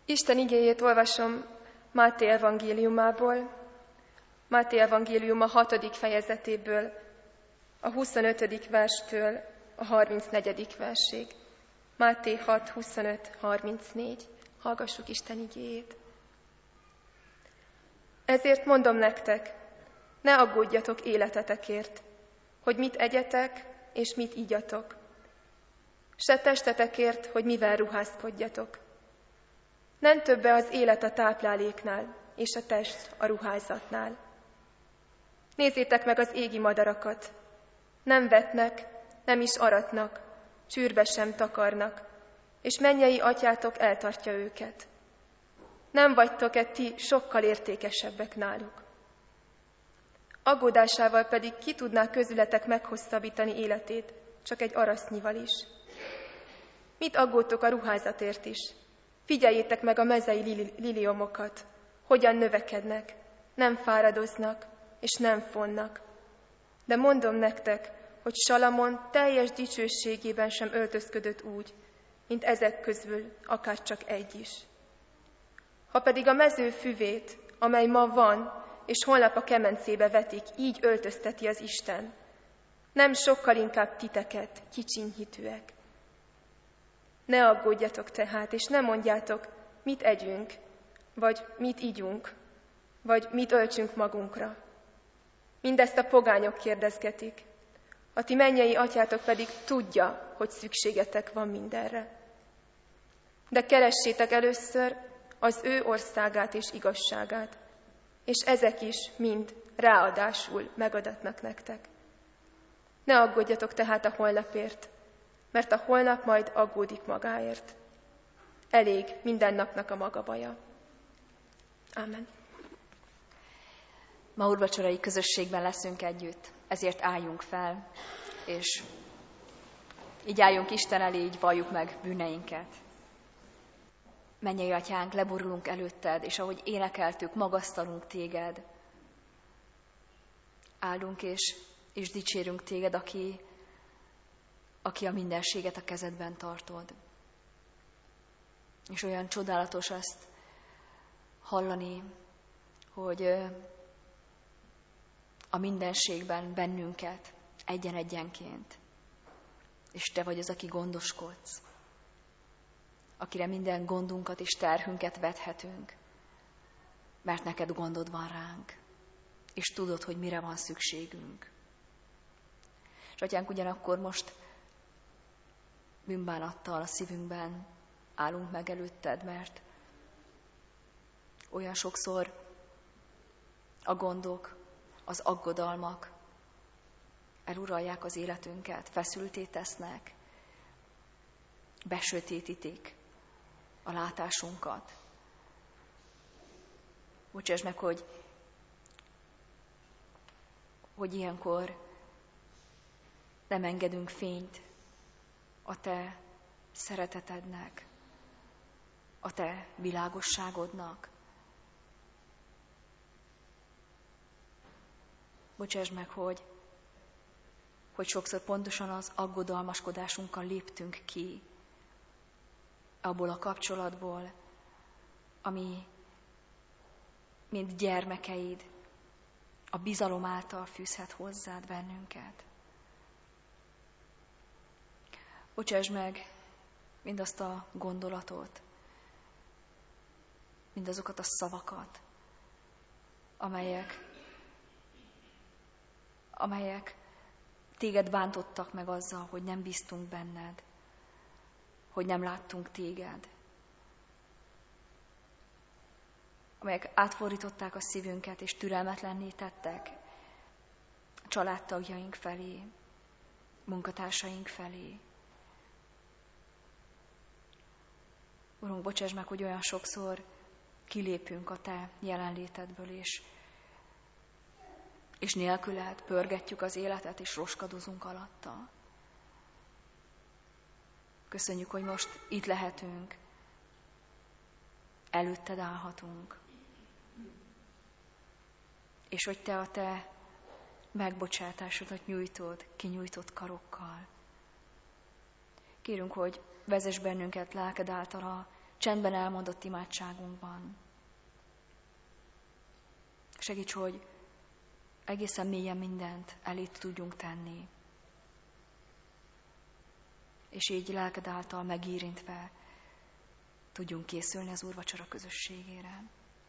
Isten igéjét olvasom Máté evangéliumából, Máté evangéliuma 6. fejezetéből, a 25. verstől a 34. versig. Máté 6, 25, 34. Hallgassuk Isten igéjét. Ezért mondom nektek, ne aggódjatok életetekért, hogy mit egyetek és mit igyatok, se testetekért, hogy mivel ruházkodjatok. Nem többe az élet a tápláléknál, és a test a ruházatnál. Nézzétek meg az égi madarakat. Nem vetnek, nem is aratnak, csűrbe sem takarnak, és mennyei atyátok eltartja őket. Nem vagytok-e ti sokkal értékesebbek náluk? Aggódásával pedig ki tudná közületek meghosszabbítani életét, csak egy arasznyival is. Mit aggódtok a ruházatért is? Figyeljétek meg a mezei liliomokat, hogyan növekednek, nem fáradoznak és nem fonnak. De mondom nektek, hogy Salamon teljes dicsőségében sem öltözködött úgy, mint ezek közül akár csak egy is. Ha pedig a mező füvét, amely ma van, és holnap a kemencébe vetik, így öltözteti az Isten, nem sokkal inkább titeket, kicsinyhitűek. Ne aggódjatok tehát, és ne mondjátok, mit együnk, vagy mit igyunk, vagy mit öltsünk magunkra. Mindezt a pogányok kérdezgetik, a ti mennyei atyátok pedig tudja, hogy szükségetek van mindenre. De keressétek először az ő országát és igazságát, és ezek is mind ráadásul megadatnak nektek. Ne aggódjatok tehát a holnapért, mert a holnap majd aggódik magáért. Elég minden napnak a maga baja. Ámen. Ma úrvacsorai közösségben leszünk együtt, ezért álljunk fel, és így álljunk Isten elé, így valljuk meg bűneinket. Mennyei Atyánk, leborulunk előtted, és ahogy énekeltük, magasztalunk téged. Áldunk és dicsérünk téged, aki a mindenséget a kezedben tartod. És olyan csodálatos azt hallani, hogy a mindenségben bennünket egyen-egyenként, és te vagy az, aki gondoskodsz, akire minden gondunkat és terhünket vethetünk, mert neked gondod van ránk, és tudod, hogy mire van szükségünk. És Atyánk, ugyanakkor most bűnbánattal a szívünkben állunk meg előtted, mert olyan sokszor a gondok, az aggodalmak eluralják az életünket, feszültté tesznek, besötétítik a látásunkat. Bocsáss meg, hogy ilyenkor nem engedünk fényt a te szeretetednek, a te világosságodnak. Bocsáss meg, hogy sokszor pontosan az aggodalmaskodásunkkal léptünk ki abból a kapcsolatból, ami, mint gyermekeid, a bizalom által fűzhet hozzád bennünket. Bocsáss meg mindazt a gondolatot, mindazokat a szavakat, amelyek téged bántottak meg azzal, hogy nem bíztunk benned, hogy nem láttunk téged, amelyek átfordították a szívünket és türelmetlenné tettek a családtagjaink felé, munkatársaink felé. Urunk, bocsáss meg, hogy olyan sokszor kilépünk a te jelenlétedből, és nélküled pörgetjük az életet, és roskadozunk alatta. Köszönjük, hogy most itt lehetünk, előtted állhatunk, és hogy te a te megbocsátásodat nyújtod, kinyújtott karokkal. Kérünk, hogy vezess bennünket lelked által a csendben elmondott imádságunkban. Segíts, hogy egészen mélyen mindent elét tudjunk tenni, és így lelked által megérintve tudjunk készülni az úrvacsora közösségére.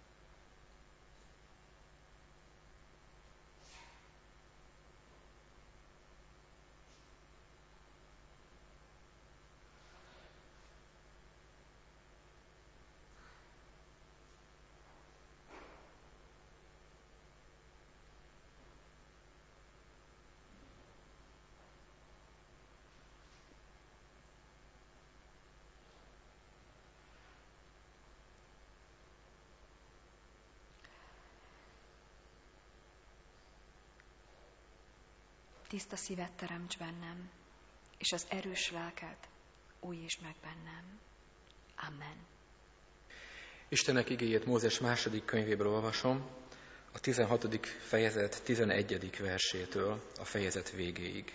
Tiszta szívet teremts bennem, és az erős lelket újítsd meg bennem. Amen. Istennek igéjét Mózes második könyvéből olvasom, a 16. fejezet 11. versétől a fejezet végéig.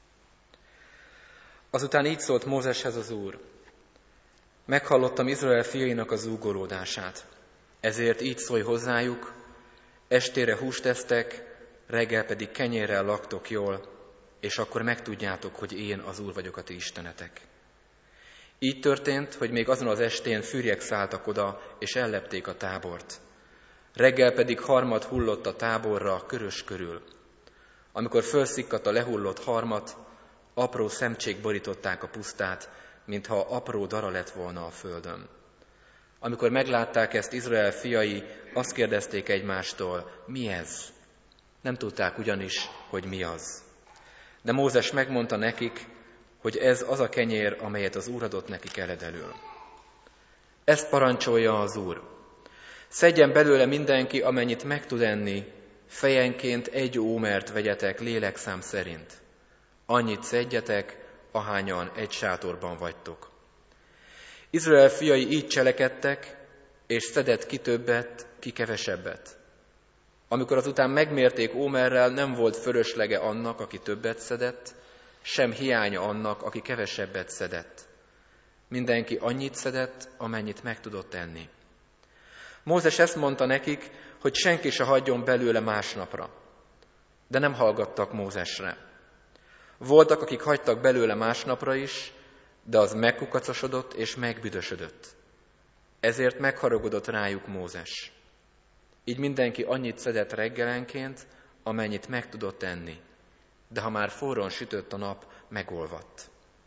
Azután így szólt Mózeshez az Úr: Meghallottam Izrael fiainak a zúgolódását, ezért így szólj hozzájuk, estére húst esztek, reggel pedig kenyérrel laktok jól, és akkor megtudjátok, hogy én az Úr vagyok a ti istenetek. Így történt, hogy még azon az estén fűrjek szálltak oda, és ellepték a tábort. Reggel pedig harmat hullott a táborra körös körül. Amikor fölszikkadt a lehullott harmat, apró szemcsék borították a pusztát, mintha apró dara lett volna a földön. Amikor meglátták ezt Izrael fiai, azt kérdezték egymástól: mi ez? Nem tudták ugyanis, hogy mi az. De Mózes megmondta nekik, hogy ez az a kenyér, amelyet az Úr adott nekik eledelül. Ezt parancsolja az Úr: szedjen belőle mindenki, amennyit meg tud enni, fejenként 1 ómert vegyetek lélekszám szerint. Annyit szedjetek, ahányan egy sátorban vagytok. Izrael fiai így cselekedtek, és szedett ki többet, ki kevesebbet. Amikor azután megmérték ómerrel, nem volt fölöslege annak, aki többet szedett, sem hiánya annak, aki kevesebbet szedett. Mindenki annyit szedett, amennyit meg tudott enni. Mózes ezt mondta nekik, hogy senki se hagyjon belőle másnapra. De nem hallgattak Mózesre. Voltak, akik hagytak belőle másnapra is, de az megkukacosodott és megbüdösödött. Ezért megharagudott rájuk Mózes. Így mindenki annyit szedett reggelenként, amennyit meg tudott enni. De ha már forron sütött a nap, megolvadt.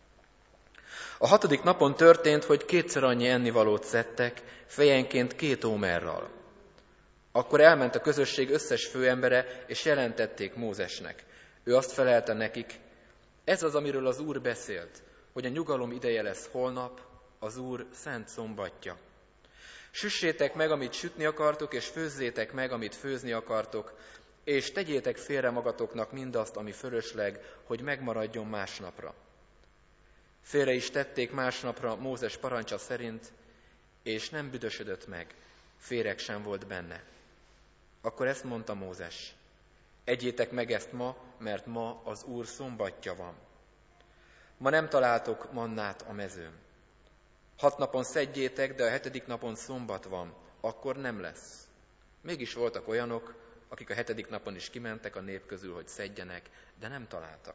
A 6. napon történt, hogy 2-szer annyi ennivalót szedtek, fejenként 2 ómerral. Akkor elment a közösség összes főembere, és jelentették Mózesnek. Ő azt felelte nekik: ez az, amiről az Úr beszélt, hogy a nyugalom ideje lesz holnap, az Úr szent szombatja. Süssétek meg, amit sütni akartok, és főzzétek meg, amit főzni akartok, és tegyétek félre magatoknak mindazt, ami fölösleg, hogy megmaradjon másnapra. Félre is tették másnapra Mózes parancsa szerint, és nem büdösödött meg, féreg sem volt benne. Akkor ezt mondta Mózes: egyétek meg ezt ma, mert ma az Úr szombatja van. Ma nem találtok mannát a mezőn. 6 napon szedjétek, de a 7. napon szombat van, akkor nem lesz. Mégis voltak olyanok, akik a 7. napon is kimentek a nép közül, hogy szedjenek, de nem találtak.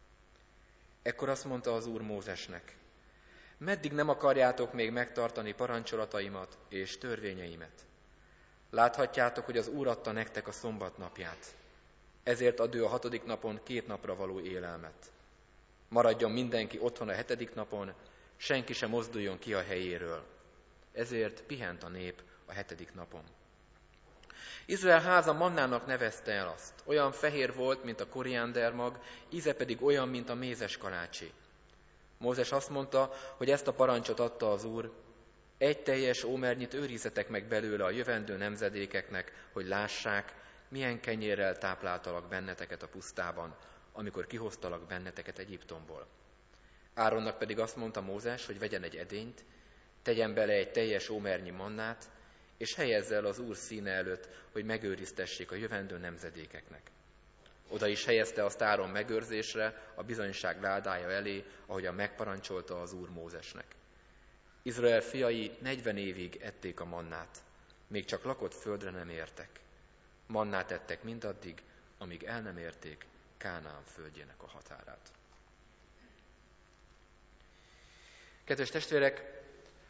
Ekkor azt mondta az Úr Mózesnek: meddig nem akarjátok még megtartani parancsolataimat és törvényeimet? Láthatjátok, hogy az Úr adta nektek a szombat napját. Ezért ad ő a 6. napon 2 napra való élelmet. Maradjon mindenki otthon a 7. napon, senki sem mozduljon ki a helyéről. Ezért pihent a nép a 7. napon. Izrael háza mannának nevezte el azt. Olyan fehér volt, mint a koriándermag, íze pedig olyan, mint a mézes kalácsi. Mózes azt mondta, hogy ezt a parancsot adta az Úr: 1 teljes ómernyit őrizzetek meg belőle a jövendő nemzedékeknek, hogy lássák, milyen kenyérrel tápláltalak benneteket a pusztában, amikor kihoztalak benneteket Egyiptomból. Áronnak pedig azt mondta Mózes, hogy vegyen egy edényt, tegyen bele 1 teljes ómernyi mannát, és helyezze el az Úr színe előtt, hogy megőriztessék a jövendő nemzedékeknek. Oda is helyezte azt Áron megőrzésre, a bizonyság ládája elé, ahogyan megparancsolta az Úr Mózesnek. Izrael fiai 40 évig ették a mannát, még csak lakott földre nem értek. Mannát ettek mindaddig, amíg el nem érték Kánaán földjének a határát. Kedves testvérek,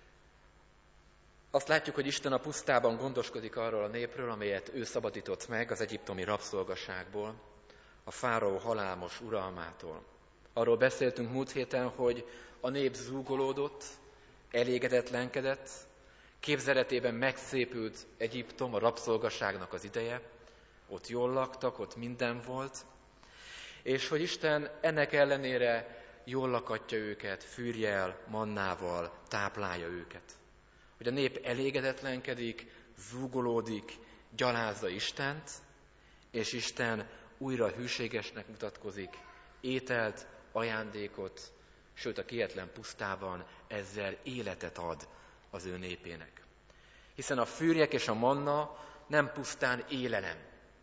azt látjuk, hogy Isten a pusztában gondoskodik arról a népről, amelyet ő szabadított meg az egyiptomi rabszolgaságból, a fáraó halálos uralmától. Arról beszéltünk múlt héten, hogy a nép zúgolódott, elégedetlenkedett, képzeletében megszépült Egyiptom, a rabszolgaságnak az ideje, ott jól laktak, ott minden volt, és hogy Isten ennek ellenére jól lakatja őket, fűrjel, mannával, táplálja őket. Hogy a nép elégedetlenkedik, zúgolódik, gyalázza Istent, és Isten újra hűségesnek mutatkozik, ételt, ajándékot, sőt a kietlen pusztában ezzel életet ad az ő népének. Hiszen a fűrjek és a manna nem pusztán élelem,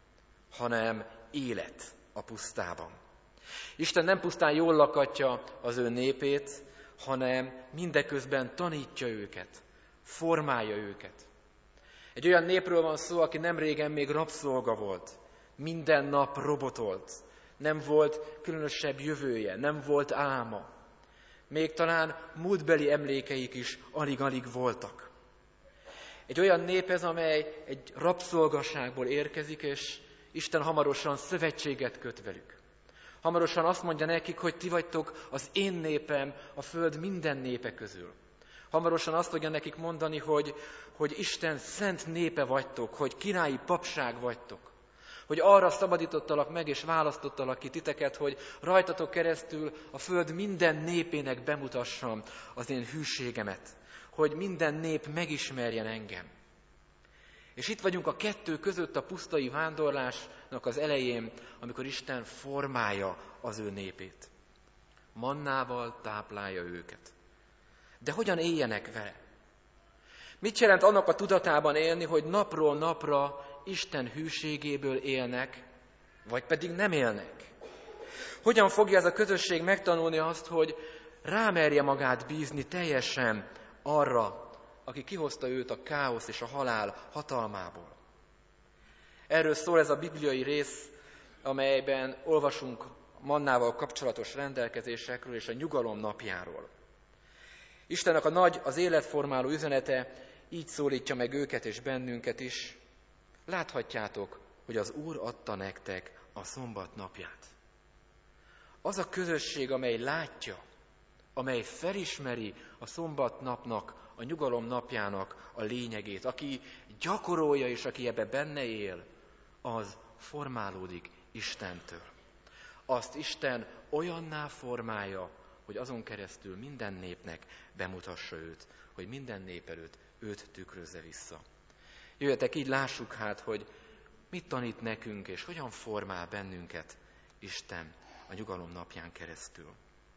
hanem élet a pusztában. Isten nem pusztán jól lakatja az ő népét, hanem mindeközben tanítja őket, formálja őket. Egy olyan népről van szó, aki nem régen még rabszolga volt, minden nap robotolt, nem volt különösebb jövője, nem volt álma. Még talán múltbeli emlékeik is alig-alig voltak. Egy olyan nép ez, amely egy rabszolgaságból érkezik, és Isten hamarosan szövetséget köt velük. Hamarosan azt mondja nekik, hogy ti vagytok az én népem a föld minden népe közül. Hamarosan azt fogja nekik mondani, hogy Isten szent népe vagytok, hogy királyi papság vagytok. Hogy arra szabadítottalak meg és választottalak ki titeket, hogy rajtatok keresztül a föld minden népének bemutassam az én hűségemet. Hogy minden nép megismerjen engem. És itt vagyunk a kettő között a pusztai vándorlásnak az elején, amikor Isten formálja az ő népét. Mannával táplálja őket. De hogyan éljenek vele? Mit jelent annak a tudatában élni, hogy napról napra Isten hűségéből élnek, vagy pedig nem élnek? Hogyan fogja ez a közösség megtanulni azt, hogy rámerje magát bízni teljesen arra, aki kihozta őt a káosz és a halál hatalmából? Erről szól ez a bibliai rész, amelyben olvasunk mannával kapcsolatos rendelkezésekről és a nyugalom napjáról. Istennek a nagy, az életformáló üzenete így szólítja meg őket és bennünket is. Láthatjátok, hogy az Úr adta nektek a szombat napját. Az a közösség, amely látja, amely felismeri a szombat napnak, a nyugalom napjának a lényegét, aki gyakorolja és aki ebbe benne él, az formálódik Istentől. Azt Isten olyanná formálja, hogy azon keresztül minden népnek bemutassa őt, hogy minden nép előtt őt tükrözze vissza. Jöjjetek, így lássuk hát, hogy mit tanít nekünk, és hogyan formál bennünket Isten a nyugalom napján keresztül.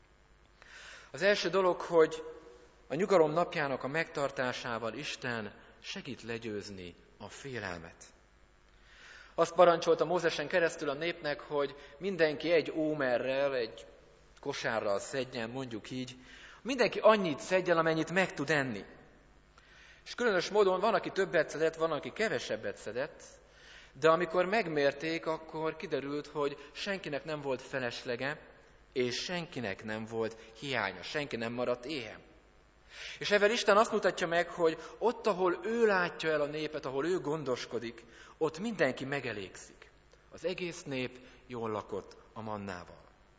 Az első dolog, hogy a nyugalom napjának a megtartásával Isten segít legyőzni a félelmet. Azt parancsolta Mózesen keresztül a népnek, hogy mindenki egy ómerrel, egy kosárral szedjen, mondjuk így, mindenki annyit szedjen, amennyit meg tud enni. És különös módon van, aki többet szedett, van, aki kevesebbet szedett, de amikor megmérték, akkor kiderült, hogy senkinek nem volt feleslega, és senkinek nem volt hiánya, senki nem maradt éhen. És ezzel Isten azt mutatja meg, hogy ott, ahol ő látja el a népet, ahol ő gondoskodik, ott mindenki megelégszik. Az egész nép jól lakott a mannával.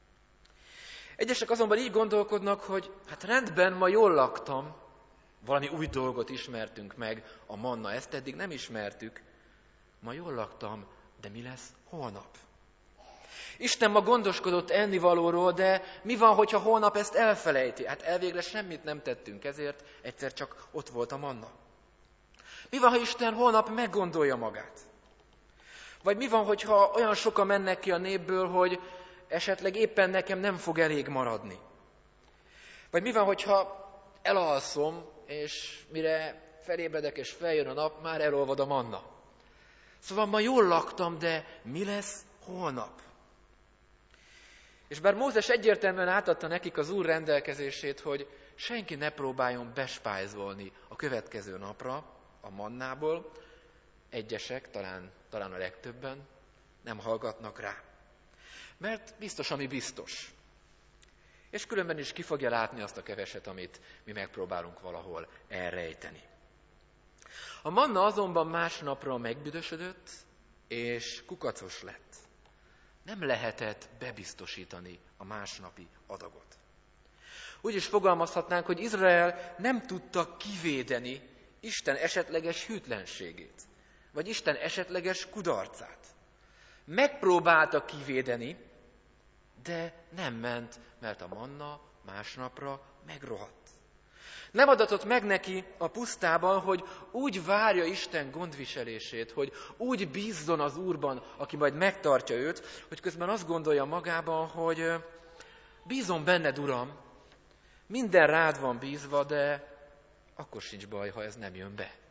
Egyesek azonban így gondolkodnak, hogy hát rendben, ma jól laktam, valami új dolgot ismertünk meg, a manna, ezt eddig nem ismertük. Ma jól laktam, de mi lesz holnap? Isten ma gondoskodott ennivalóról, de mi van, hogyha holnap ezt elfelejti? Hát elvégre semmit nem tettünk, ezért egyszer csak ott volt a manna. Mi van, ha Isten holnap meggondolja magát? Vagy mi van, hogyha olyan sokan mennek ki a népből, hogy esetleg éppen nekem nem fog elég maradni? Vagy mi van, hogyha elalszom, és mire felébredek és feljön a nap, már elolvad a manna? Szóval ma jól laktam, de mi lesz holnap? És bár Mózes egyértelműen átadta nekik az Úr rendelkezését, hogy senki ne próbáljon bespájzolni a következő napra a mannából. Egyesek, talán a legtöbben nem hallgatnak rá. Mert biztos, ami biztos. És különben is ki fogja látni azt a keveset, amit mi megpróbálunk valahol elrejteni. A manna azonban másnapra megbüdösödött, és kukacos lett. Nem lehetett bebiztosítani a másnapi adagot. Úgy is fogalmazhatnánk, hogy Izrael nem tudta kivédeni Isten esetleges hűtlenségét, vagy Isten esetleges kudarcát. Megpróbálta kivédeni, de nem ment, mert a manna másnapra megrohadt. Nem adatott meg neki a pusztában, hogy úgy várja Isten gondviselését, hogy úgy bízzon az Úrban, aki majd megtartja őt, hogy közben azt gondolja magában, hogy bízom benned, Uram, minden rád van bízva, de akkor sincs baj, ha ez nem jön be.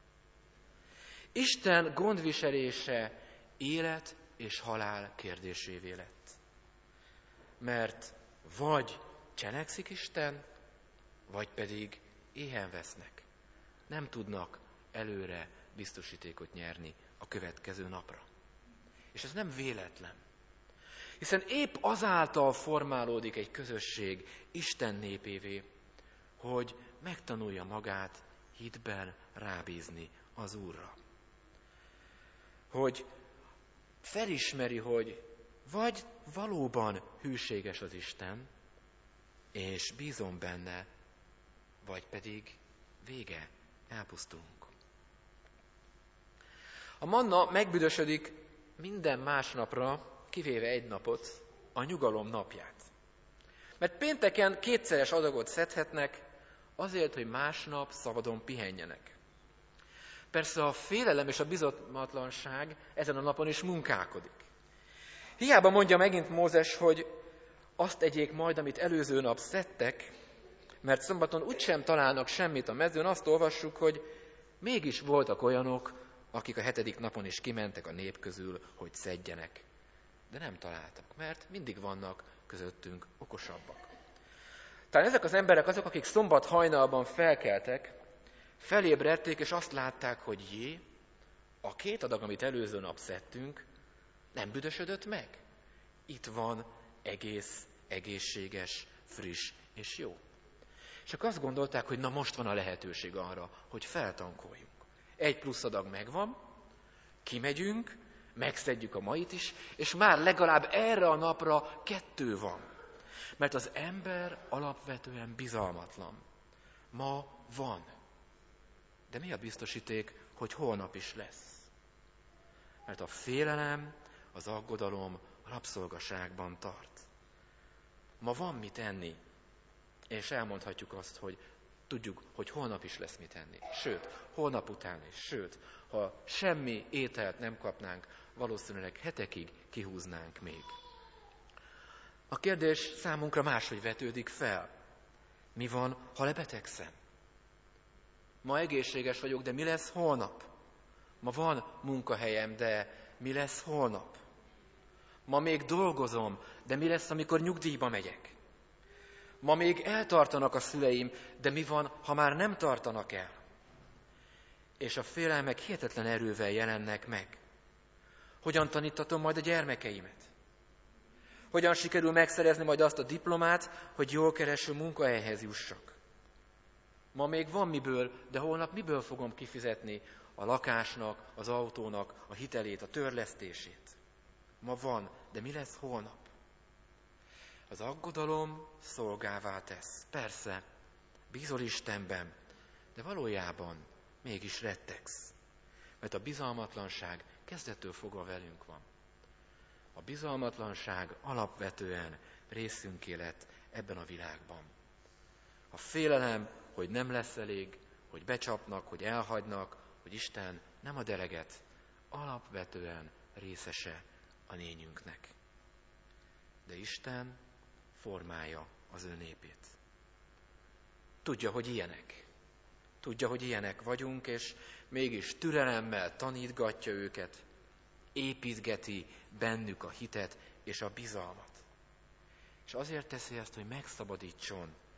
Isten gondviselése élet és halál kérdésévé lett. Mert vagy cselekszik Isten, vagy pedig éhen vesznek. Nem tudnak előre biztosítékot nyerni a következő napra. És ez nem véletlen. Hiszen épp azáltal formálódik egy közösség Isten népévé, hogy megtanulja magát hitben rábízni az Úrra. Hogy felismeri, hogy vagy valóban hűséges az Isten, és bízom benne, vagy pedig vége, elpusztulunk. A manna megbüdösödik minden másnapra, kivéve egy napot, a nyugalom napját. Mert pénteken kétszeres adagot szedhetnek, azért, hogy másnap szabadon pihenjenek. Persze a félelem és a bizalmatlanság ezen a napon is munkálkodik. Hiába mondja megint Mózes, hogy azt tegyék majd, amit előző nap szedtek, mert szombaton úgysem találnak semmit a mezőn, azt olvassuk, hogy mégis voltak olyanok, akik a 7. napon is kimentek a nép közül, hogy szedjenek. De nem találtak, mert mindig vannak közöttünk okosabbak. Talán ezek az emberek azok, akik szombat hajnalban felkeltek, felébredték, és azt látták, hogy a 2 adag, amit előző nap szedtünk, nem büdösödött meg. Itt van egész, egészséges, friss és jó. És akkor azt gondolták, hogy na most van a lehetőség arra, hogy feltankoljunk. 1 plusz adag megvan, kimegyünk, megszedjük a mait is, és már legalább erre a napra 2 van. Mert az ember alapvetően bizalmatlan. Ma van. De mi a biztosíték, hogy holnap is lesz? Mert a félelem, az aggodalom rabszolgaságban tart. Ma van mit enni, és elmondhatjuk azt, hogy tudjuk, hogy holnap is lesz mit enni. Sőt, holnap után is. Sőt, ha semmi ételt nem kapnánk, valószínűleg hetekig kihúznánk még. A kérdés számunkra máshogy vetődik fel. Mi van, ha lebetegszem? Ma egészséges vagyok, de mi lesz holnap? Ma van munkahelyem, de mi lesz holnap? Ma még dolgozom, de mi lesz, amikor nyugdíjba megyek? Ma még eltartanak a szüleim, de mi van, ha már nem tartanak el? És a félelmek hihetetlen erővel jelennek meg. Hogyan tanítatom majd a gyermekeimet? Hogyan sikerül megszerezni majd azt a diplomát, hogy jól kereső munkahelyhez jussak? Ma még van miből, de holnap miből fogom kifizetni a lakásnak, az autónak a hitelét, a törlesztését? Ma van, de mi lesz holnap? Az aggodalom szolgává tesz. Persze, bízol Istenben, de valójában mégis rettegsz. Mert a bizalmatlanság kezdettől fogva velünk van. A bizalmatlanság alapvetően részünké lett ebben a világban. A félelem, hogy nem lesz elég, hogy becsapnak, hogy elhagynak, hogy Isten nem ad eleget, alapvetően részese a lényünknek. De Isten formálja az ő népét. Tudja, hogy ilyenek. Tudja, hogy ilyenek vagyunk, és mégis türelemmel tanítgatja őket, építgeti bennük a hitet és a bizalmat. És azért teszi ezt, hogy megszabadítson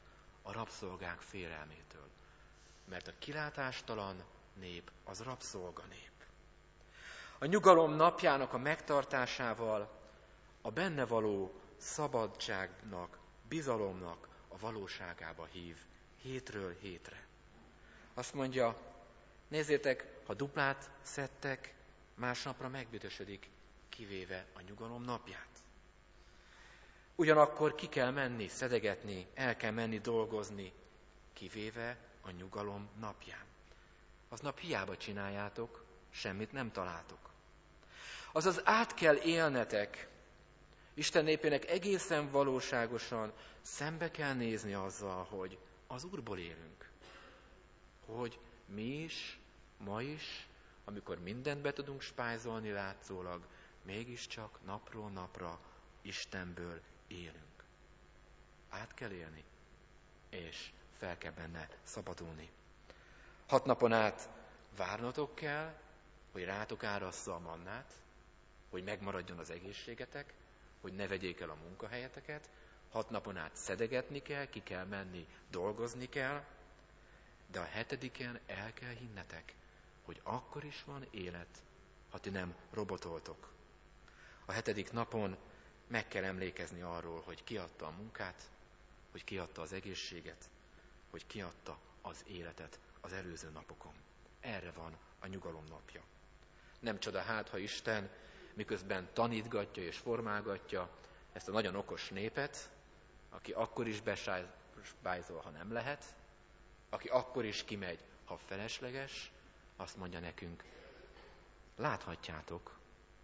a rabszolgák félelmétől. Mert a kilátástalan nép az rabszolga nép. A nyugalom napjának a megtartásával a benne való szabadságnak, bizalomnak a valóságába hív hétről hétre. Azt mondja, nézzétek, ha duplát szedtek, másnapra megbüdösödik, kivéve a nyugalom napját. Ugyanakkor ki kell menni, szedegetni, el kell menni dolgozni, kivéve a nyugalom napján. Aznap hiába csináljátok, semmit nem találtok. Azaz át kell élnetek, Isten népének egészen valóságosan szembe kell nézni azzal, hogy az Úrból élünk. Hogy mi is, ma is, amikor mindent be tudunk spájzolni látszólag, mégiscsak napról napra Istenből élünk. Át kell élni, és fel kell benne szabadulni. 6 napon át várnotok kell, hogy rátok árassza a mannát, hogy megmaradjon az egészségetek, hogy ne vegyék el a munkahelyeteket, 6 napon át szedegetni kell, ki kell menni, dolgozni kell, de a 7-en el kell hinnetek, hogy akkor is van élet, ha ti nem robotoltok. A 7. napon meg kell emlékezni arról, hogy ki adta a munkát, hogy ki adta az egészséget, hogy ki adta az életet az előző napokon. Erre van a nyugalom napja. Nem csoda hát, ha Isten miközben tanítgatja és formálgatja ezt a nagyon okos népet, aki akkor is bespájzol, ha nem lehet, aki akkor is kimegy, ha felesleges, azt mondja nekünk, láthatjátok,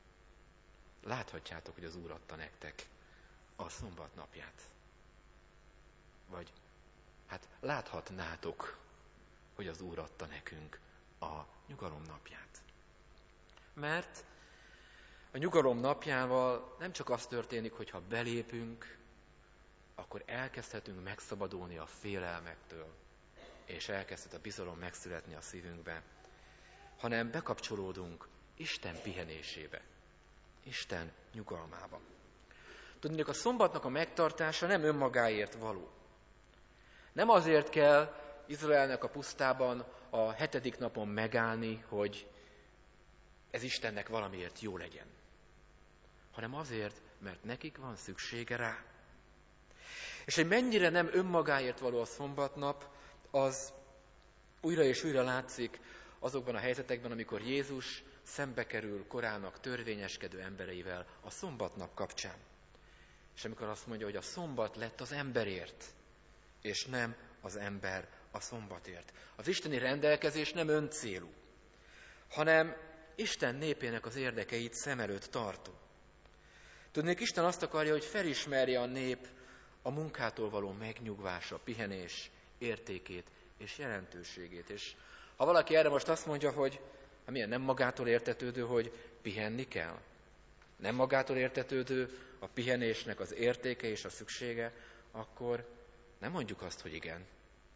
hogy az Úr adta nektek a szombat napját. Vagy hát láthatnátok, hogy az Úr adta nekünk a nyugalom napját. Mert a nyugalom napjával nem csak az történik, hogy ha belépünk, akkor elkezdhetünk megszabadulni a félelmektől, és elkezdhet a bizalom megszületni a szívünkbe, hanem bekapcsolódunk Isten pihenésébe, Isten nyugalmába. Tudnék, a szombatnak a megtartása nem önmagáért való. Nem azért kell Izraelnek a pusztában a 7. napon megállni, hogy ez Istennek valamiért jó legyen, hanem azért, mert nekik van szüksége rá. És hogy mennyire nem önmagáért való a szombatnap, az újra és újra látszik azokban a helyzetekben, amikor Jézus szembe kerül korának törvényeskedő embereivel a szombatnap kapcsán. És amikor azt mondja, hogy a szombat lett az emberért, és nem az ember a szombatért. Az isteni rendelkezés nem öncélú, hanem Isten népének az érdekeit szem előtt tartó. Tudnék, Isten azt akarja, hogy felismerje a nép a munkától való megnyugvása, pihenés értékét és jelentőségét. És ha valaki erre most azt mondja, hogy milyen nem magától értetődő, hogy pihenni kell, nem magától értetődő a pihenésnek az értéke és a szüksége, akkor nem mondjuk azt, hogy igen.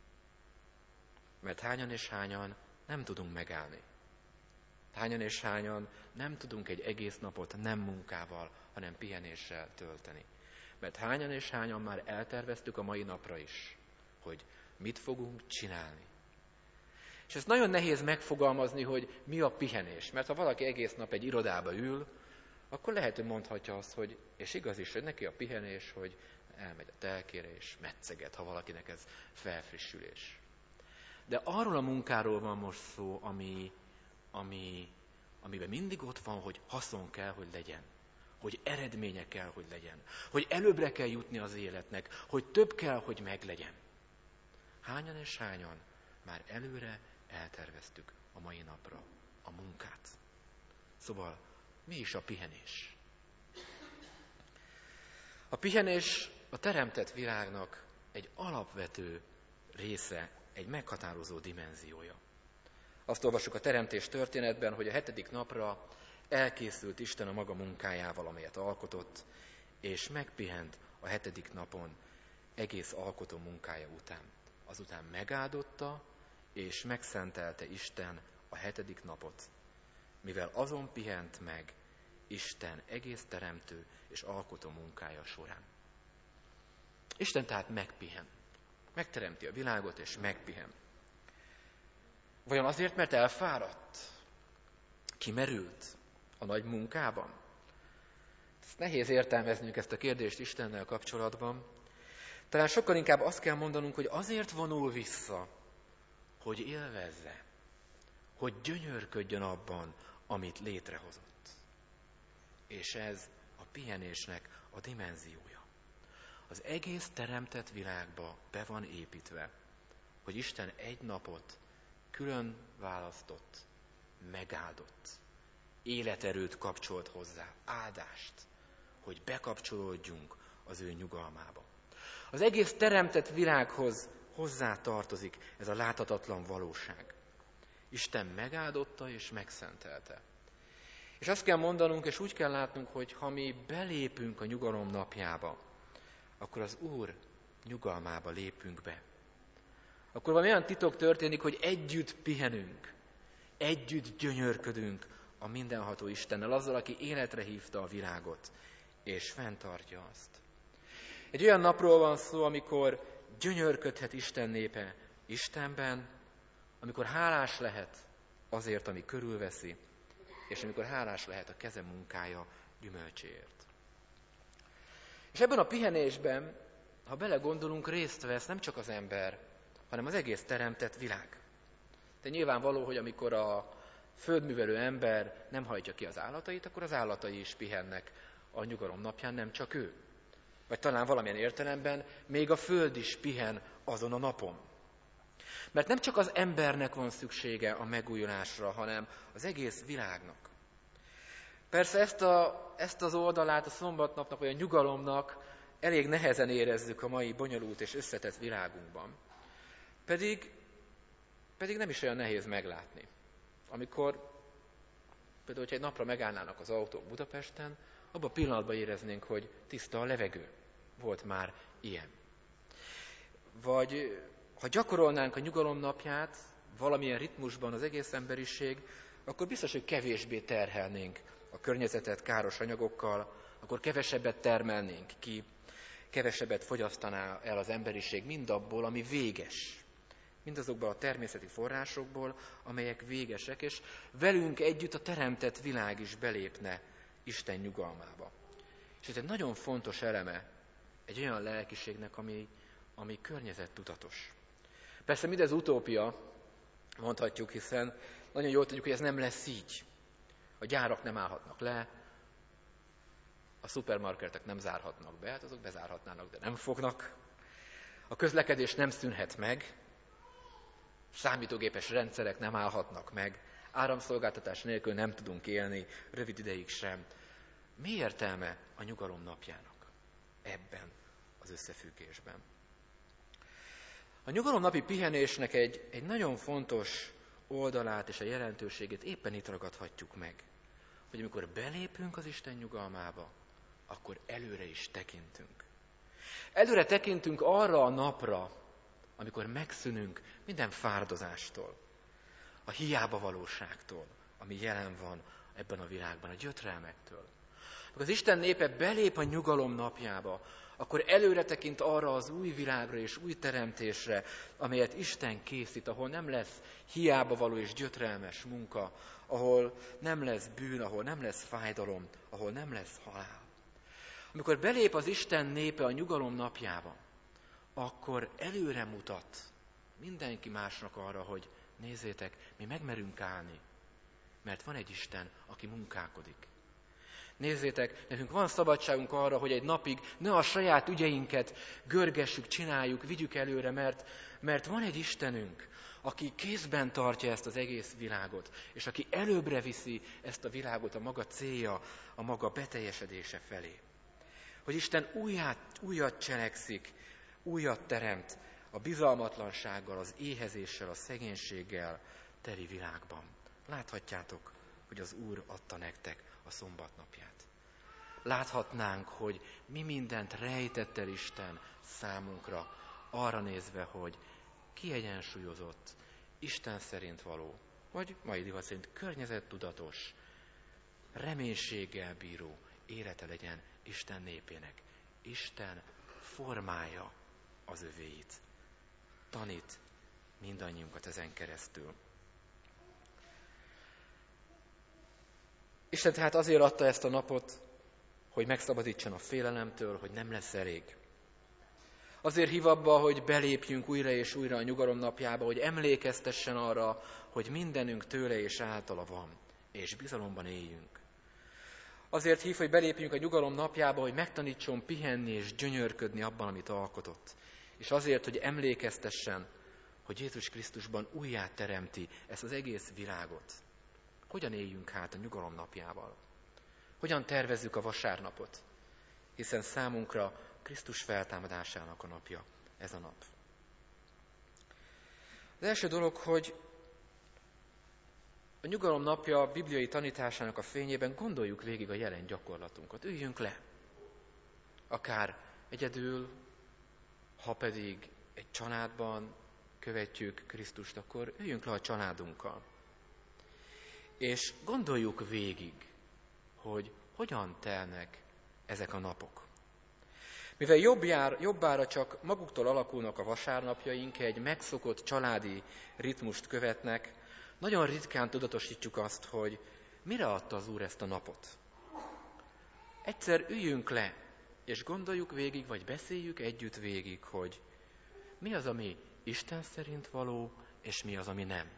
Mert hányan és hányan nem tudunk megállni. Hányan és hányan nem tudunk egy egész napot nem munkával, hanem pihenéssel tölteni. Mert hányan és hányan már elterveztük a mai napra is, hogy mit fogunk csinálni. És ezt nagyon nehéz megfogalmazni, hogy mi a pihenés. Mert ha valaki egész nap egy irodába ül, akkor lehet, hogy mondhatja azt, hogy, és igaz is, hogy neki a pihenés, hogy elmegy a telkére és metszeget, ha valakinek ez felfrissülés. De arról a munkáról van most szó, amiben mindig ott van, hogy haszon kell, hogy legyen, hogy eredménye kell, hogy legyen, hogy előbbre kell jutni az életnek, hogy több kell, hogy meglegyen. Hányan és hányan már előre elterveztük a mai napra a munkát. Szóval mi is a pihenés? A pihenés a teremtett világnak egy alapvető része, egy meghatározó dimenziója. Azt olvassuk a teremtés történetben, hogy a 7. napra elkészült Isten a maga munkájával, amelyet alkotott, és megpihent a 7. napon egész alkotó munkája után. Azután megáldotta, és megszentelte Isten a 7. napot, mivel azon pihent meg Isten egész teremtő és alkotó munkája során. Isten tehát megpihen. Megteremti a világot, és megpihen. Vajon azért, mert elfáradt? Kimerült a nagy munkában? Ezt nehéz értelmeznünk, ezt a kérdést Istennel kapcsolatban. Talán sokkal inkább azt kell mondanunk, hogy azért vonul vissza, hogy élvezze, hogy gyönyörködjön abban, amit létrehozott. És ez a pihenésnek a dimenziója. Az egész teremtett világba be van építve, hogy Isten egy napot külön választott, megáldott, életerőt kapcsolt hozzá, áldást, hogy bekapcsolódjunk az ő nyugalmába. Az egész teremtett világhoz hozzá tartozik ez a láthatatlan valóság. Isten megáldotta és megszentelte. És azt kell mondanunk, és úgy kell látnunk, hogy ha mi belépünk a nyugalom napjába, akkor az Úr nyugalmába lépünk be. Akkor valami olyan titok történik, hogy együtt pihenünk, együtt gyönyörködünk a mindenható Istennel, azzal, aki életre hívta a világot, és fenntartja azt. Egy olyan napról van szó, amikor gyönyörködhet Isten népe Istenben, amikor hálás lehet azért, ami körülveszi, és amikor hálás lehet a keze munkája gyümölcséért. És ebben a pihenésben, ha belegondolunk, részt vesz nem csak az ember, hanem az egész teremtett világ. De nyilvánvaló, hogy amikor a földművelő ember nem hajtja ki az állatait, akkor az állatai is pihennek a nyugalom napján, nem csak ő. Vagy talán valamilyen értelemben még a föld is pihen azon a napon. Mert nem csak az embernek van szüksége a megújulásra, hanem az egész világnak. Persze ezt az oldalát a szombatnapnak, vagy a nyugalomnak elég nehezen érezzük a mai bonyolult és összetett világunkban. Pedig nem is olyan nehéz meglátni. Amikor például, hogyha egy napra megállnának az autók Budapesten, abban a pillanatban éreznénk, hogy tiszta a levegő. Volt már ilyen. Vagy ha gyakorolnánk a nyugalom napját valamilyen ritmusban az egész emberiség, akkor biztos, hogy kevésbé terhelnénk a környezetet káros anyagokkal, akkor kevesebbet termelnénk ki, kevesebbet fogyasztaná el az emberiség mindabból, ami véges. Mindazokból a természeti forrásokból, amelyek végesek, és velünk együtt a teremtett világ is belépne Isten nyugalmába. És ez egy nagyon fontos eleme egy olyan lelkiségnek, ami környezettudatos. Persze mindez utópia, mondhatjuk, hiszen nagyon jól tudjuk, hogy ez nem lesz így. A gyárak nem állhatnak le, a szupermarketek nem zárhatnak be, hát azok bezárhatnának, de nem fognak. A közlekedés nem szűnhet meg, számítógépes rendszerek nem állhatnak meg, áramszolgáltatás nélkül nem tudunk élni, rövid ideig sem. Mi értelme a nyugalom napjának ebben az összefüggésben? A nyugalom napi pihenésnek egy nagyon fontos oldalát és a jelentőségét éppen itt ragadhatjuk meg, hogy amikor belépünk az Isten nyugalmába, akkor előre is tekintünk. Előre tekintünk arra a napra, amikor megszűnünk minden fáradozástól, a hiába valóságtól, ami jelen van ebben a világban, a gyötrelmektől. Amikor az Isten népe belép a nyugalom napjába, akkor előre tekint arra az új világra és új teremtésre, amelyet Isten készít, ahol nem lesz hiába való és gyötrelmes munka, ahol nem lesz bűn, ahol nem lesz fájdalom, ahol nem lesz halál. Amikor belép az Isten népe a nyugalom napjába, akkor előre mutat mindenki másnak arra, hogy nézzétek, mi megmerünk állni, mert van egy Isten, aki munkálkodik. Nézzétek, nekünk van szabadságunk arra, hogy egy napig ne a saját ügyeinket görgessük, csináljuk, vigyük előre, mert van egy Istenünk, aki kézben tartja ezt az egész világot, és aki előbbre viszi ezt a világot a maga célja, a maga beteljesedése felé. Hogy Isten újat cselekszik, újat teremt a bizalmatlansággal, az éhezéssel, a szegénységgel teli világban. Láthatjátok, hogy az Úr adta nektek a szombatnapját. Láthatnánk, hogy mi mindent rejtett el Isten számunkra, arra nézve, hogy kiegyensúlyozott, Isten szerint való, vagy mai divat szerint környezettudatos, reménységgel bíró élete legyen Isten népének. Isten formálja az övéit. tanít mindannyiunkat ezen keresztül. Isten tehát azért adta ezt a napot, hogy megszabadítson a félelemtől, hogy nem lesz elég. Azért hív abba, hogy belépjünk újra és újra a nyugalom napjába, hogy emlékeztessen arra, hogy mindenünk tőle és általa van, és bizalomban éljünk. Azért hív, hogy belépjünk a nyugalom napjába, hogy megtanítson pihenni és gyönyörködni abban, amit alkotott. És azért, hogy emlékeztessen, hogy Jézus Krisztusban újjá teremti ezt az egész világot. Hogyan éljünk hát a nyugalom napjával? Hogyan tervezzük a vasárnapot? Hiszen számunkra Krisztus feltámadásának a napja ez a nap. Az első dolog, hogy a nyugalom napja a bibliai tanításának a fényében gondoljuk végig a jelen gyakorlatunkat. Üljünk le. Akár egyedül, ha pedig egy családban követjük Krisztust, akkor üljünk le a családunkkal. És gondoljuk végig, hogy hogyan telnek ezek a napok. Mivel jobbára csak maguktól alakulnak a vasárnapjaink, egy megszokott családi ritmust követnek, nagyon ritkán tudatosítjuk azt, hogy mire adta az Úr ezt a napot. Egyszer üljünk le, és gondoljuk végig, vagy beszéljük együtt végig, hogy mi az, ami Isten szerint való, és mi az, ami nem.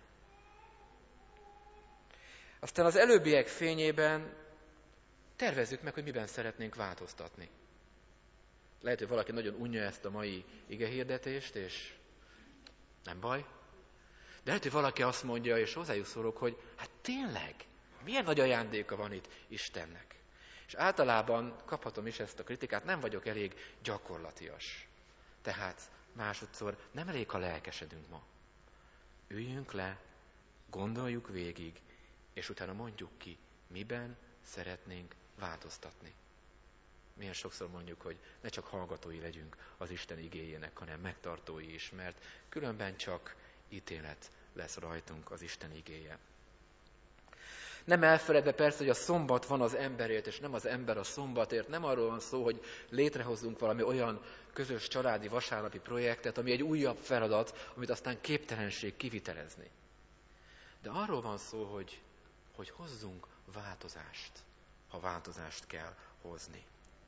Aztán az előbbiek fényében tervezzük meg, hogy miben szeretnénk változtatni. Lehet, hogy valaki nagyon unja ezt a mai igehirdetést, és nem baj. De lehet, hogy valaki azt mondja, és hozzájuk szólok, hogy hát tényleg, milyen nagy ajándéka van itt Istennek. És általában kaphatom is ezt a kritikát, nem vagyok elég gyakorlatias. Tehát másodszor nem elég, ha lelkesedünk ma. Üljünk le, gondoljuk végig, és utána mondjuk ki, miben szeretnénk változtatni. Milyen sokszor mondjuk, hogy ne csak hallgatói legyünk az Isten igéjének, hanem megtartói is, mert különben csak ítélet lesz rajtunk az Isten igéje. Nem elfeledve persze, hogy a szombat van az emberért, és nem az ember a szombatért. Nem arról van szó, hogy létrehozzunk valami olyan közös családi vasárnapi projektet, ami egy újabb feladat, amit aztán képtelenség kivitelezni. De arról van szó, hogy hozzunk változást, ha változást kell hozni.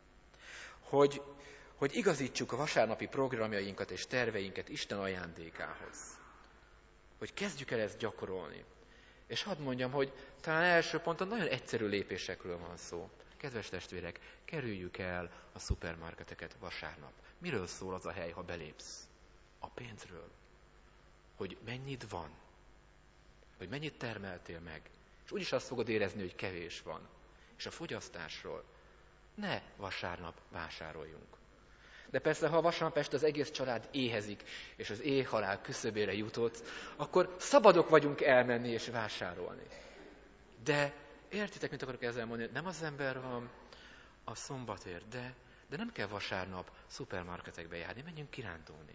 Hogy igazítsuk a vasárnapi programjainkat és terveinket Isten ajándékához. Hogy kezdjük el ezt gyakorolni. És hadd mondjam, hogy talán első ponton nagyon egyszerű lépésekről van szó. Kedves testvérek, kerüljük el a szupermarketeket vasárnap. Miről szól az a hely, ha belépsz? A pénzről. Hogy mennyit van. Hogy mennyit termeltél meg. És úgyis azt fogod érezni, hogy kevés van. És a fogyasztásról. Ne vasárnap vásároljunk. De persze, ha vasárnap este az egész család éhezik, és az éhhalál küszöbére jutott, akkor szabadok vagyunk elmenni és vásárolni. De értitek, mit akarok ezzel mondani? Nem az ember van a szombatért, de nem kell vasárnap szupermarketekbe járni, menjünk kirándulni.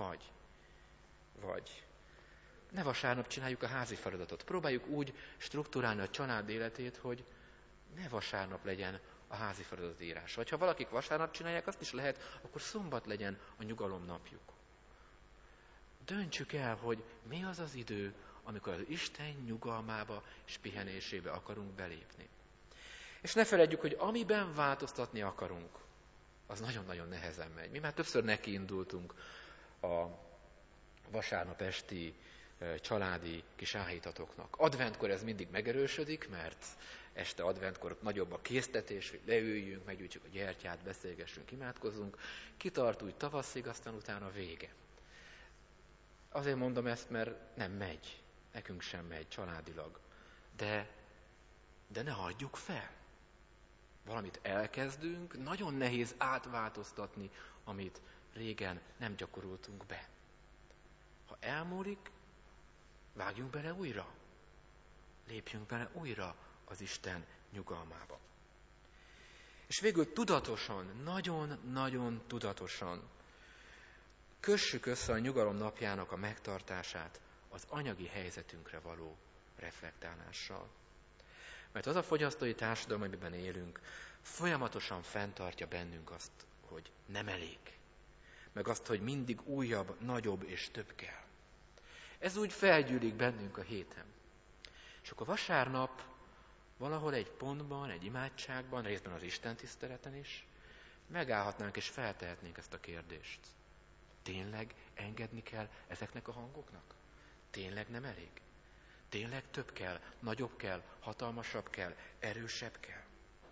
Vagy ne vasárnap csináljuk a házi feladatot. Próbáljuk úgy strukturálni a család életét, hogy ne vasárnap legyen a házi feladat írás. Vagy ha valakik vasárnap csinálják, azt is lehet, akkor szombat legyen a nyugalom napjuk. Döntsük el, hogy mi az az idő, amikor az Isten nyugalmába és pihenésébe akarunk belépni. És ne feledjük, hogy amiben változtatni akarunk, az nagyon-nagyon nehezen megy. Mi már többször nekiindultunk a vasárnap esti családi kis áhítatoknak. Adventkor ez mindig megerősödik, mert este adventkor nagyobb a késztetés, hogy leüljünk, meggyújtsuk a gyertyát, beszélgessünk, imádkozzunk. Kitart úgy tavaszig, aztán utána vége. Azért mondom ezt, mert nem megy. Nekünk sem megy családilag. De ne hagyjuk fel. Valamit elkezdünk, nagyon nehéz átváltoztatni, amit régen nem gyakoroltunk be. Ha elmúlik, vágjunk bele újra. Lépjünk bele újra az Isten nyugalmába. És végül tudatosan, nagyon-nagyon tudatosan kössük össze a nyugalom napjának a megtartását az anyagi helyzetünkre való reflektálással. Mert az a fogyasztói társadalom, amiben élünk, folyamatosan fenntartja bennünk azt, hogy nem elég. meg azt, hogy mindig újabb, nagyobb és több kell. Ez úgy felgyűlik bennünk a héten. És akkor vasárnap valahol egy pontban, egy imádságban, részben az Isten tiszteleten is, megállhatnánk és feltehetnénk ezt a kérdést. Tényleg engedni kell ezeknek a hangoknak? Tényleg nem elég? Tényleg több kell, nagyobb kell, hatalmasabb kell, erősebb kell?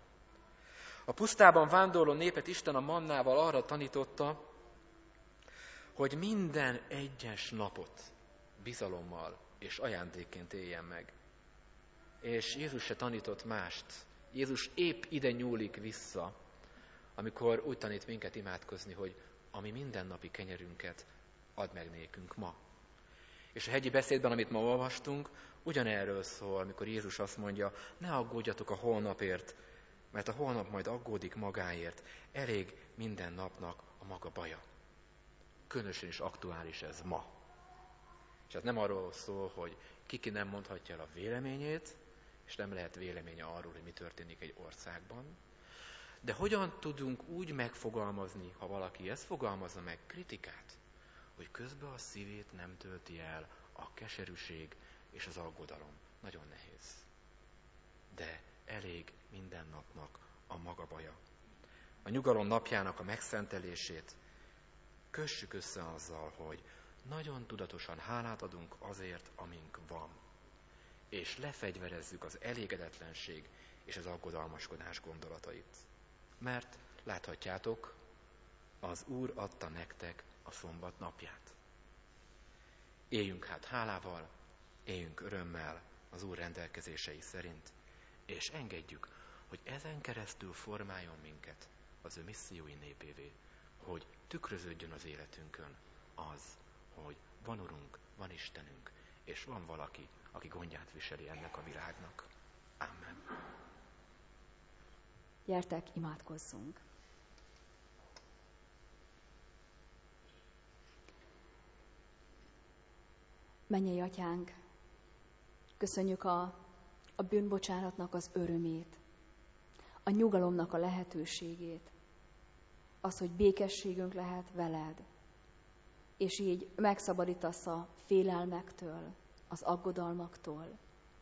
A pusztában vándorló népet Isten a mannával arra tanította, hogy minden egyes napot bizalommal és ajándékként éljen meg. És Jézus se tanított mást. Jézus épp ide nyúlik vissza, amikor úgy tanít minket imádkozni, hogy a mi mindennapi kenyerünket add meg nékünk ma. És a hegyi beszédben, amit ma olvastunk, ugyanerről szól, amikor Jézus azt mondja, ne aggódjatok a holnapért, mert a holnap majd aggódik magáért. Elég minden napnak a maga baja. Különösen is aktuális ez ma. És ez nem arról szól, hogy ki nem mondhatja el a véleményét, és nem lehet véleménye arról, hogy mi történik egy országban. De hogyan tudunk úgy megfogalmazni, ha valaki ezt fogalmazza meg, kritikát, hogy közben a szívét nem tölti el a keserűség és az aggodalom. Nagyon nehéz. De elég minden napnak a maga baja. A nyugalom napjának a megszentelését kössük össze azzal, hogy nagyon tudatosan hálát adunk azért, amink van. És lefegyverezzük az elégedetlenség és az aggodalmaskodás gondolatait. Mert láthatjátok, az Úr adta nektek a szombat napját. Éljünk hát hálával, éljünk örömmel az Úr rendelkezései szerint, és engedjük, hogy ezen keresztül formáljon minket az ő missziói népévé, hogy tükröződjön az életünkön az, hogy van Urunk, van Istenünk, és van valaki, aki gondját viseli ennek a világnak. Amen. Gyertek, imádkozzunk! Mennyei Atyánk, köszönjük a bűnbocsánatnak az örömét, a nyugalomnak a lehetőségét, az, hogy békességünk lehet veled, és így megszabadítasz a félelmektől, az aggodalmaktól,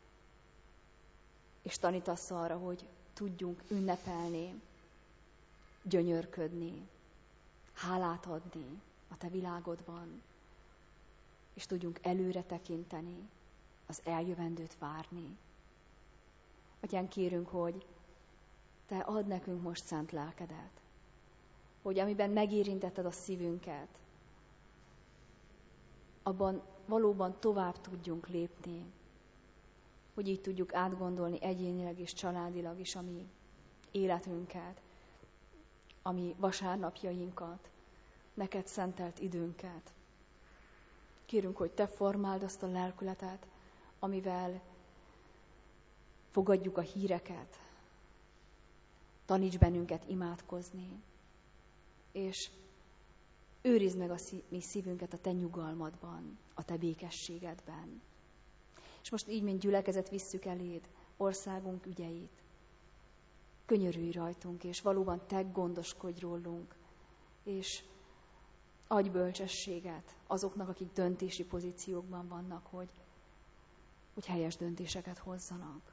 és tanítasz arra, hogy tudjunk ünnepelni, gyönyörködni, hálát adni a te világodban, és tudjunk előre tekinteni, az eljövendőt várni. Atyán, kérünk, hogy te add nekünk most szent lelkedet, hogy amiben megérintetted a szívünket, abban valóban tovább tudjunk lépni, hogy így tudjuk átgondolni egyénileg és családilag is a mi életünket, a mi vasárnapjainkat, neked szentelt időnket. Kérünk, hogy te formáld azt a lelkületet, amivel fogadjuk a híreket, taníts bennünket imádkozni, és őrizd meg a mi szívünket a te nyugalmadban, a te békességedben. És most így, mint gyülekezet visszük eléd országunk ügyeit. Könyörülj rajtunk, és valóban te gondoskodj rólunk, és adj bölcsességet azoknak, akik döntési pozíciókban vannak, hogy helyes döntéseket hozzanak.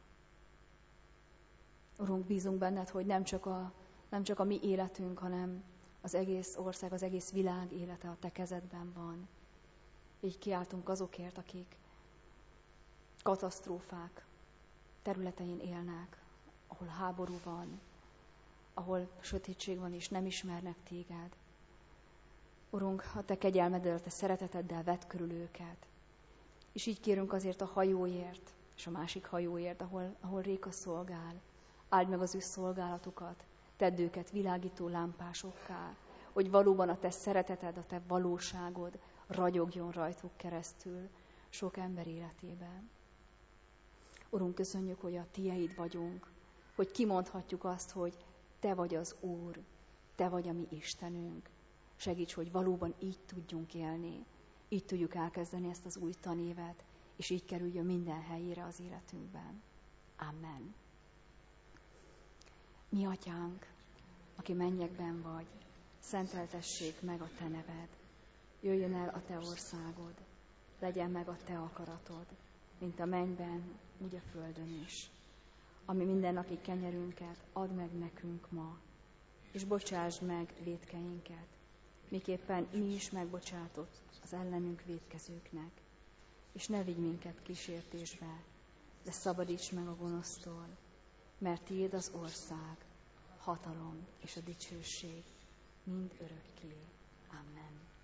Urunk, bízunk benned, hogy nem csak a mi életünk, hanem az egész ország, az egész világ élete a te kezedben van. Így kiáltunk azokért, akik katasztrófák területein élnek, ahol háború van, ahol sötétség van és nem ismernek téged. Urunk, a te kegyelmeddel, a te szereteteddel vedd körül őket. És így kérünk azért a hajóért, és a másik hajóért, ahol Réka szolgál. Áld meg az ő szolgálatukat, tedd őket világító lámpásokká, hogy valóban a te szereteted, a te valóságod ragyogjon rajtuk keresztül sok ember életében. Urunk, köszönjük, hogy a tieid vagyunk, hogy kimondhatjuk azt, hogy te vagy az Úr, te vagy a mi Istenünk. Segíts, hogy valóban így tudjunk élni, így tudjuk elkezdeni ezt az új tanévet, és így kerüljön minden helyére az életünkben. Amen. Mi Atyánk, aki mennyekben vagy, szenteltessék meg a te neved, jöjjön el a te országod, legyen meg a te akaratod, mint a mennyben, úgy a földön is. Ami mindennapi kenyerünket add meg nekünk ma, és bocsásd meg vétkeinket, miképpen mi is megbocsátott az ellenünk vétkezőknek. És ne vigy minket kísértésbe, de szabadíts meg a gonosztól, mert tiéd az ország, hatalom és a dicsőség mind örökké. Amen.